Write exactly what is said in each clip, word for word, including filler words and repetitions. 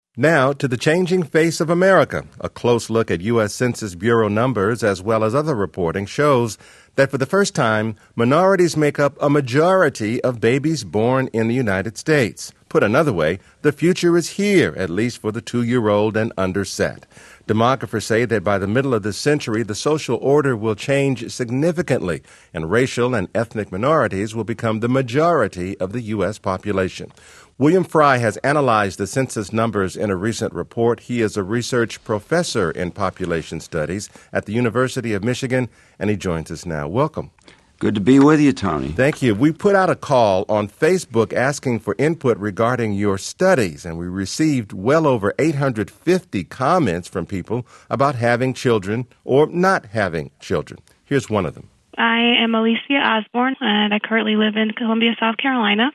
Now to the changing face of America. A close look at U S. Census Bureau numbers as well as other reporting shows that for the first time, minorities make up a majority of babies born in the United States. Put another way, the future is here, at least for the two-year-old and under set. Demographers say that by the middle of this century, the social order will change significantly, and racial and ethnic minorities will become the majority of the U S population. William Fry has analyzed the census numbers in a recent report. He is a research professor in population studies at the University of Michigan, and he joins us now. Welcome. Good to be with you, Tony. Thank you. We put out a call on Facebook asking for input regarding your studies, and we received well over eight hundred fifty comments from people about having children or not having children. Here's one of them. I am Alicia Osborne, and I currently live in Columbia, South Carolina.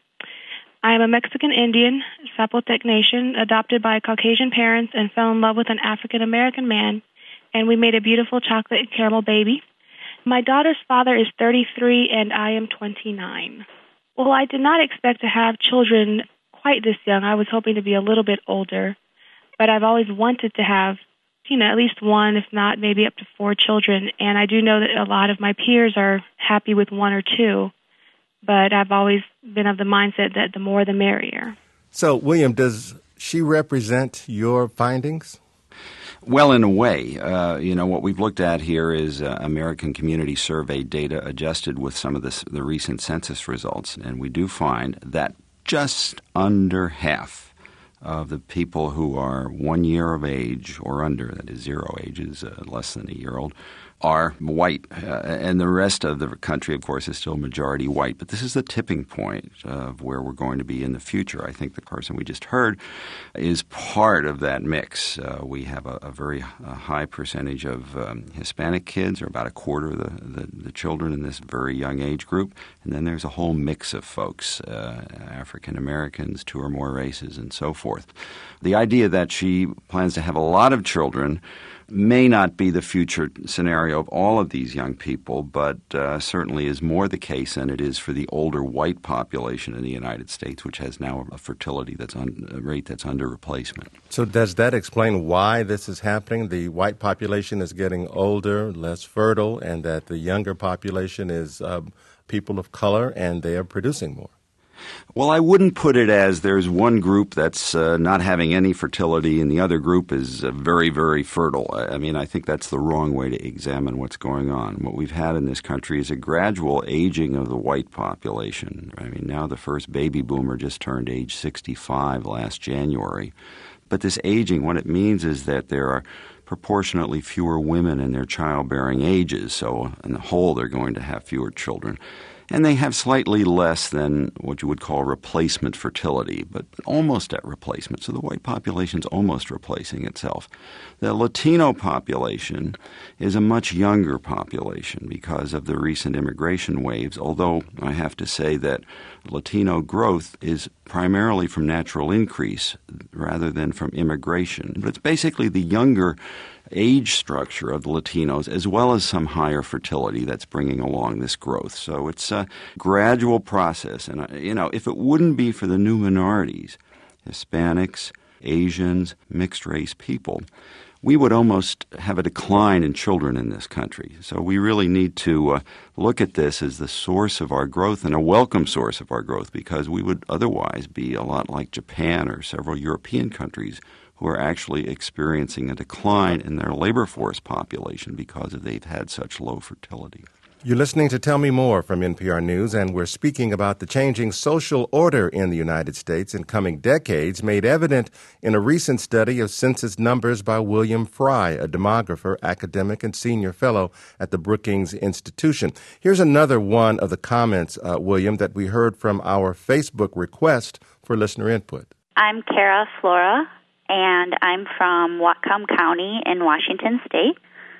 I am a Mexican Indian, Zapotec Nation, adopted by Caucasian parents and fell in love with an African-American man, and we made a beautiful chocolate and caramel baby. My daughter's father is thirty-three, and I am twenty-nine. Well, I did not expect to have children quite this young. I was hoping to be a little bit older, but I've always wanted to have, you know, at least one, if not maybe up to four children, and I do know that a lot of my peers are happy with one or two. But I've always been of the mindset that the more the merrier. So, William, does she represent your findings? Well, in a way. Uh, you know, what we've looked at here is uh, American Community Survey data adjusted with some of this, the recent census results. And we do find that just under half of the people who are one year of age or under, that is zero ages, uh, less than a year old, are white, uh, and the rest of the country, of course, is still majority white. But this is the tipping point of where we're going to be in the future. I think the person we just heard is part of that mix. Uh, we have a, a very a high percentage of um, Hispanic kids, or about a quarter of the, the, the children in this very young age group. And then there's a whole mix of folks, uh, African Americans, two or more races, and so forth. The idea that she plans to have a lot of children may not be the future scenario of all of these young people, but uh, certainly is more the case than it is for the older white population in the United States, which has now a fertility that's un- a rate that's under replacement. So does that explain why this is happening? The white population is getting older, less fertile, and that the younger population is uh, people of color, and they are producing more. Well, I wouldn't put it as there's one group that's uh, not having any fertility and the other group is uh, very, very fertile. I mean, I think that's the wrong way to examine what's going on. What we've had in this country is a gradual aging of the white population. I mean, now the first baby boomer just turned age sixty-five last January. But this aging, what it means is that there are proportionately fewer women in their childbearing ages. So on the whole, they're going to have fewer children. And they have slightly less than what you would call replacement fertility, but almost at replacement. So the white population's almost replacing itself. The Latino population is a much younger population because of the recent immigration waves, although I have to say that Latino growth is primarily from natural increase rather than from immigration. But it's basically the younger age structure of the Latinos as well as some higher fertility that's bringing along this growth. So it's a gradual process. And, you know, if it wouldn't be for the new minorities, Hispanics, Asians, mixed-race people, we would almost have a decline in children in this country. So we really need to uh, look at this as the source of our growth and a welcome source of our growth, because we would otherwise be a lot like Japan or several European countries who are actually experiencing a decline in their labor force population because they've had such low fertility. You're listening to Tell Me More from N P R News, and we're speaking about the changing social order in the United States in coming decades, made evident in a recent study of census numbers by William Fry, a demographer, academic, and senior fellow at the Brookings Institution. Here's another one of the comments, uh, William, that we heard from our Facebook request for listener input. I'm Kara Flora, and I'm from Whatcom County in Washington State.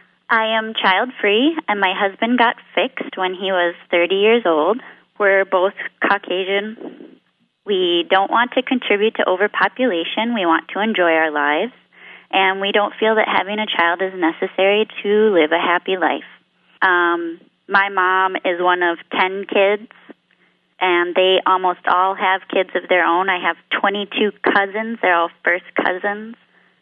I am child-free, and my husband got fixed when he was thirty years old. We're both Caucasian. We don't want to contribute to overpopulation. We want to enjoy our lives, and we don't feel that having a child is necessary to live a happy life. Um, my mom is one of ten kids, and they almost all have kids of their own. I have twenty-two cousins. They're all first cousins.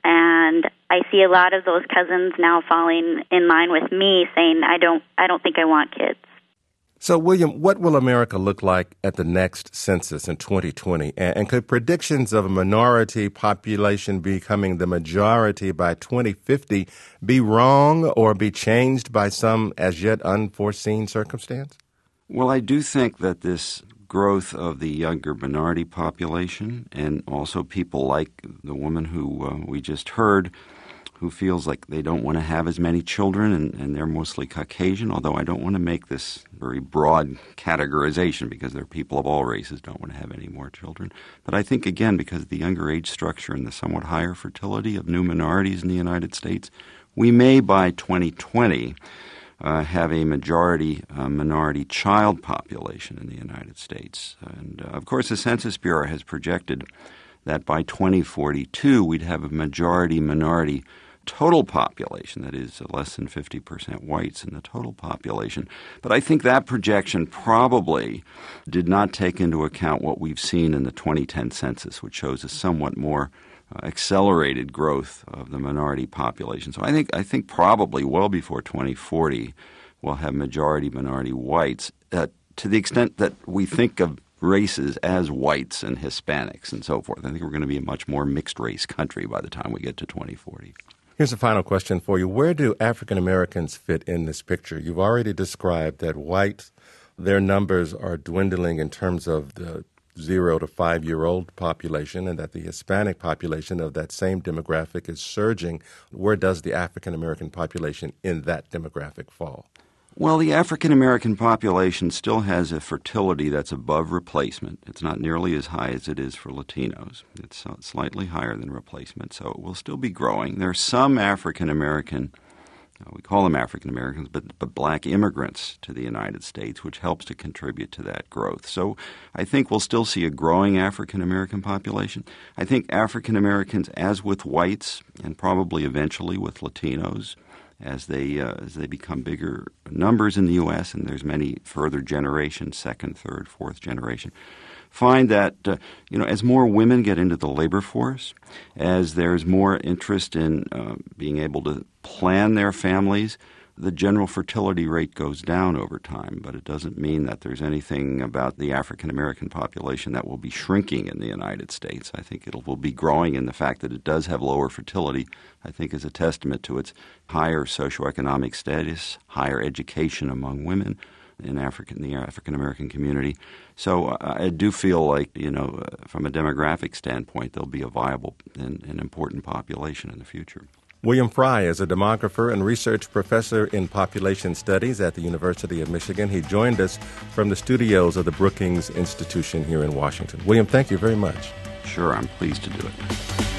And I see a lot of those cousins now falling in line with me, saying, I don't I don't think I want kids. So, William, what will America look like at the next census in twenty twenty? And, and could predictions of a minority population becoming the majority by twenty fifty be wrong or be changed by some as yet unforeseen circumstance? Well, I do think that this growth of the younger minority population, and also people like the woman who uh, we just heard, who feels like they don't want to have as many children, and, and they're mostly Caucasian, although I don't want to make this very broad categorization because there are people of all races don't want to have any more children. But I think, again, because of the younger age structure and the somewhat higher fertility of new minorities in the United States, we may by twenty twenty Uh, have a majority uh, minority child population in the United States. And, uh, of course, the Census Bureau has projected that by twenty forty-two we'd have a majority minority total population, that is less than fifty percent whites in the total population. But I think that projection probably did not take into account what we've seen in the twenty ten census, which shows a somewhat more Uh, accelerated growth of the minority population. So I think I think probably well before twenty forty we'll have majority minority whites uh, to the extent that we think of races as whites and Hispanics and so forth. I think we're going to be a much more mixed race country by the time we get to twenty forty. Here's a final question for you. Where do African Americans fit in this picture? You've already described that whites, their numbers are dwindling in terms of the zero to five-year-old population, and that the Hispanic population of that same demographic is surging. Where does the African-American population in that demographic fall? Well, the African-American population still has a fertility that's above replacement. It's not nearly as high as it is for Latinos. It's slightly higher than replacement, so it will still be growing. There are some African-American we call them African Americans, but, but black immigrants to the United States, which helps to contribute to that growth. So I think we'll still see a growing African American population. I think African Americans, as with whites, and probably eventually with Latinos, as they uh, as they become bigger numbers in the U S and there's many further generations, second, third, fourth generation, find that, uh, you know, as more women get into the labor force, as there's more interest in uh, being able to plan their families, the general fertility rate goes down over time. But it doesn't mean that there's anything about the African-American population that will be shrinking in the United States. I think it will be growing, and the fact that it does have lower fertility, I think, is a testament to its higher socioeconomic status, higher education among women in African, the African-American community. So uh, I do feel like, you know, uh, from a demographic standpoint, there'll be a viable and, and important population in the future. William Fry is a demographer and research professor in population studies at the University of Michigan. He joined us from the studios of the Brookings Institution here in Washington. William, thank you very much. Sure, I'm pleased to do it.